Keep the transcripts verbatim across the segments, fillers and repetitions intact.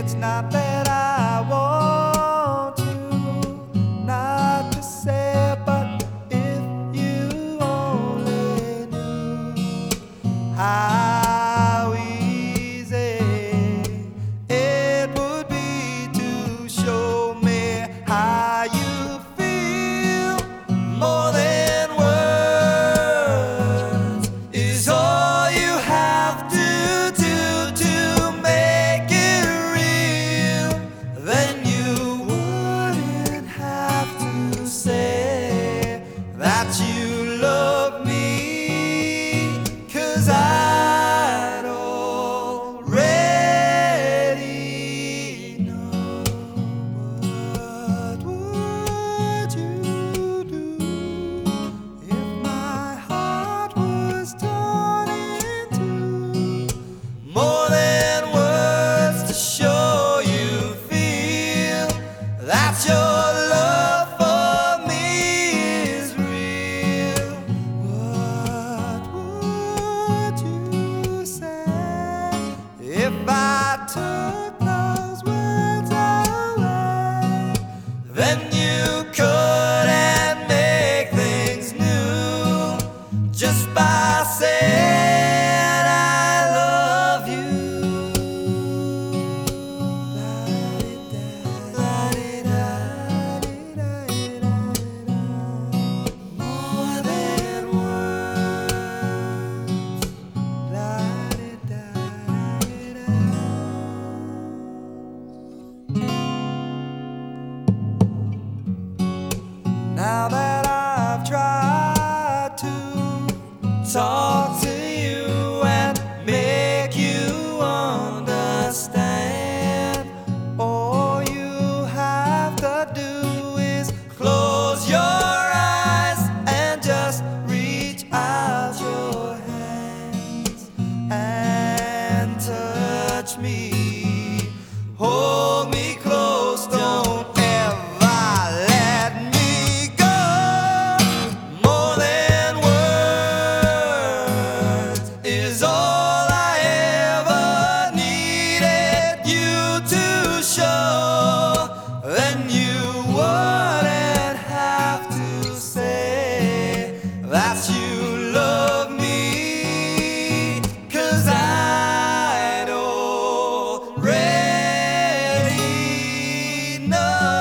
It's not that I want you not to say it, but if you only knew how easy it would be to show me how you feel. More than words is all you have to do to make it real. Then you wouldn't have to say that you love me, 'cause I'd already know. What would you do if my heart was torn in two? More than words to show you feel that your love for me is real. What would you say if I took those words away? Then you couldn't make things new just by saying I love you. More than words. Now that I've tried to talk to you and make you understand, all you have to do is close your eyes and just reach out your hands and touch me. Hold me close, don't ever let me go. More than words is all I ever needed you to show. Then you wouldn't have to say that you love me, 'cause I'd already know.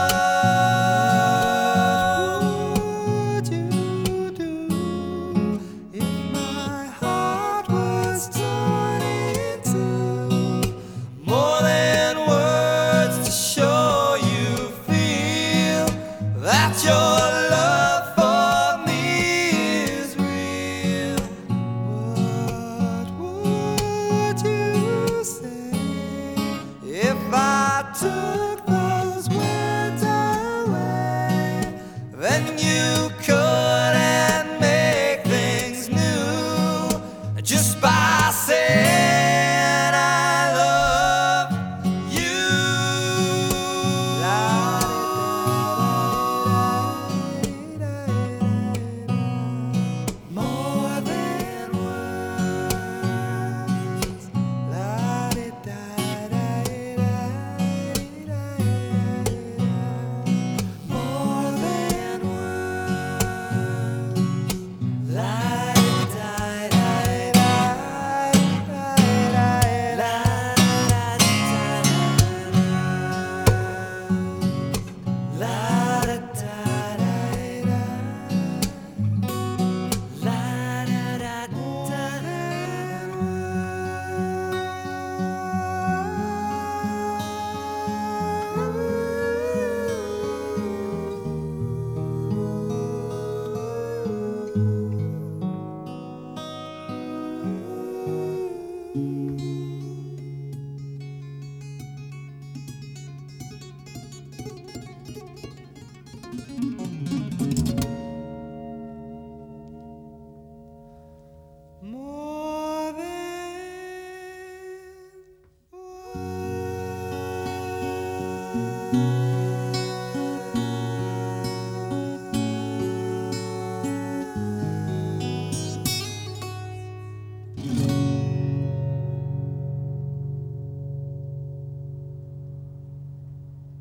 What would you do if my heart was torn in two? More than words to show you feel that your love for me is real. What would you say if I took